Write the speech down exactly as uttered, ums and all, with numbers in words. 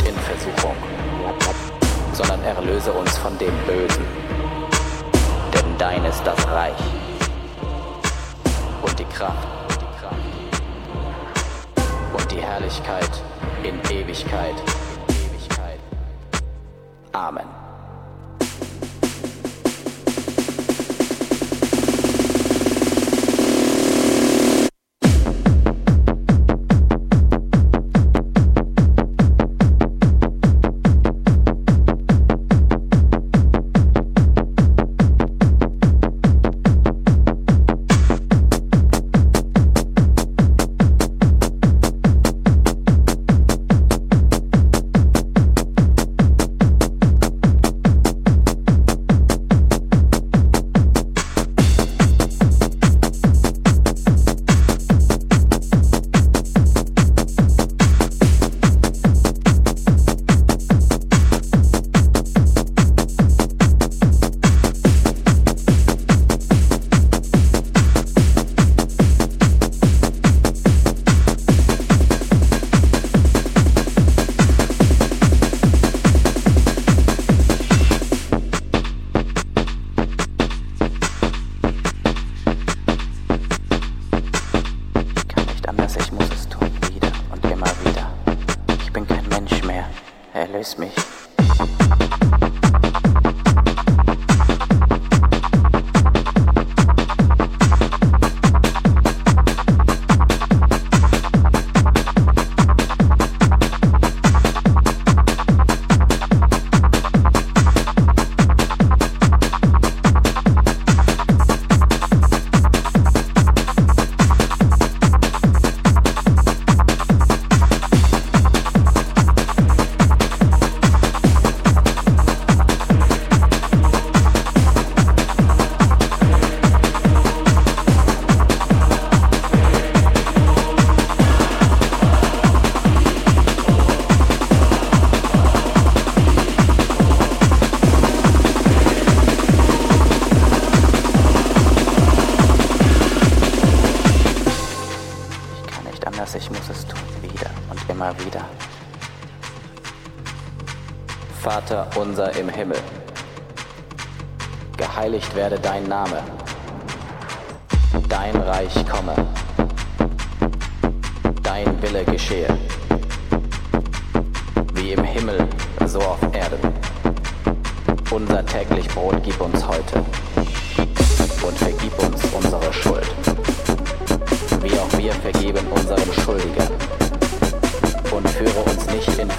in Versuchung, sondern erlöse uns von dem Bösen. Denn dein ist das Reich und die Kraft und die Herrlichkeit in Ewigkeit. Amen. Erlöse mich. Ich muss es tun, wieder und immer wieder. Vater unser im Himmel, geheiligt werde dein Name, dein Reich komme, dein Wille geschehe, wie im Himmel, so auf Erden. Unser täglich Brot gib uns heute und vergib uns unsere Schuld, wie auch wir vergeben unseren Schuldigern. Und führe uns nicht in